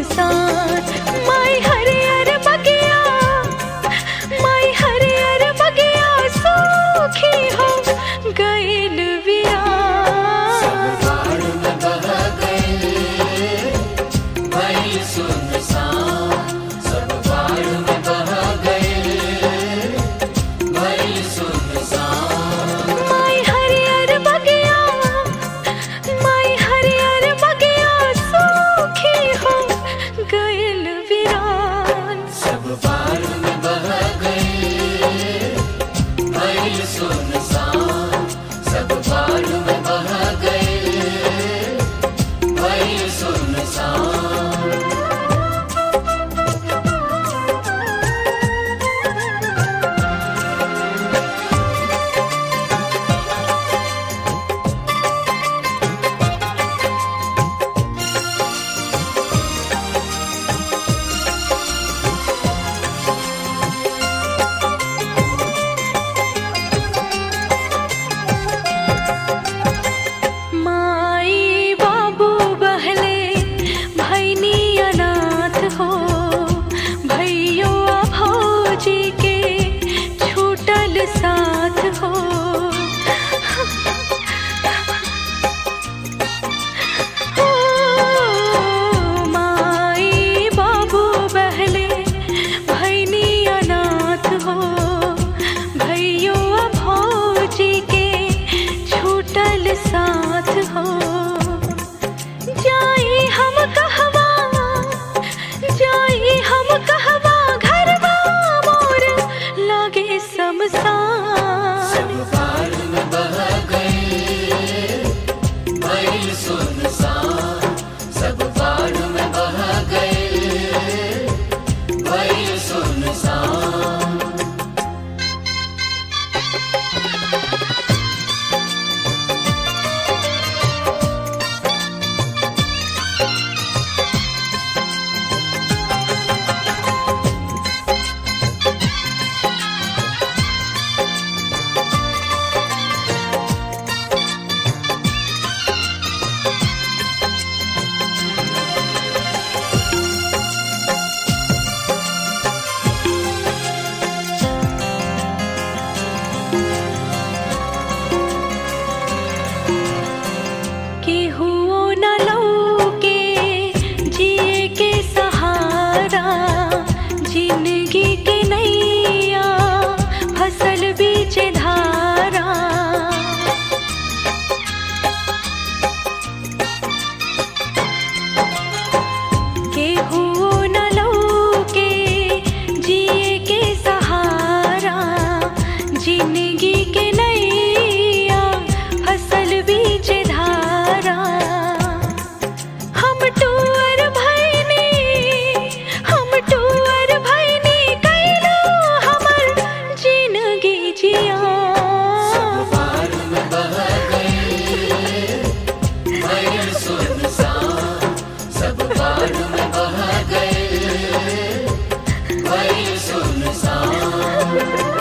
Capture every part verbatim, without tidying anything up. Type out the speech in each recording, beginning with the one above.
सुनसान। माई हरियर बगिया, माई हरियर बगिया सूखी हो गइल वीरान। सब बाढ़ में बह गए भइल सुनसान। सब बाढ़ में बह गए भइल सुनसान। माई हरियर बगिया, माई हरियर बगिया सूखी हो गइल वीरान। सब बाढ़ में बह गए भइल सुनसान। सब बाढ़ में बह गए भइल सुनसान। माई बाबू बहले भैनी अनाथ हो, भैयो भौजी के छूटल साथ हो। ओ, माई बाबू बहले भैनी अनाथ हो, भैयो भौजी के छूटल साथ हो। जाई हम कहवा, जाई हम कहवा, घरवा मोर लागे शमशान। सब बाढ़ में बह गए भइल सुनसान। सब बाढ़ में बह गए भइल सुनसान। केहुओ न लौके जिए के सहारा, जिंदगी के नैया फसल बीच धारा। केहुओ न लौके जिए के सहारा, जिंदगी के नैया फसल बीच धारा। हम टूअर भैनी, हम टूअर भैनी, कैलो हमर जिंदगी जिया। सब बाढ़ में बह गए भइल सुनसान। सब बाढ़ में बह गए भइल सुनसान।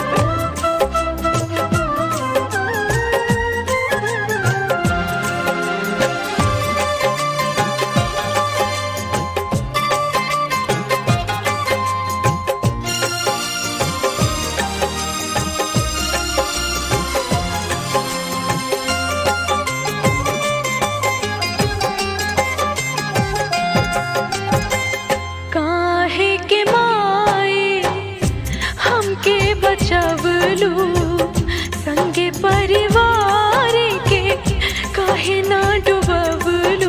काहे के माए हमके बचवलू, संगे परिवार के काहे ना डुबवलू।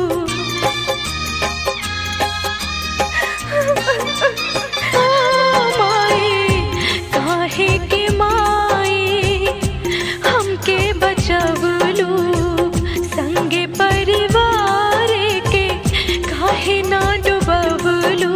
आ, माए काहे के माए हमके बचवलू, संगे परिवार के काहे ना डुबवलू।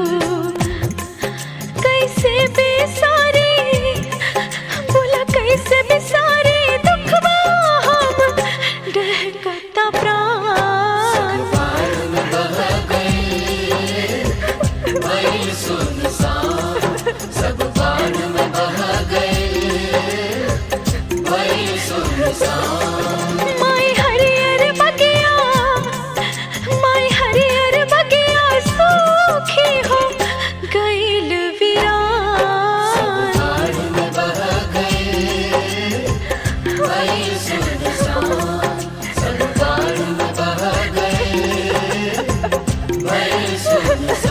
कैसे बेसारी, बोला कैसे बेसारी, दुखवा हम डहकता प्राण। सब बाढ़ में बह गए भइल सुनसान। सब बाढ़ में बह गए भइल सुनसान। माई हरियर बगिया, माई हरियर बगिया सू भइल सुनसान।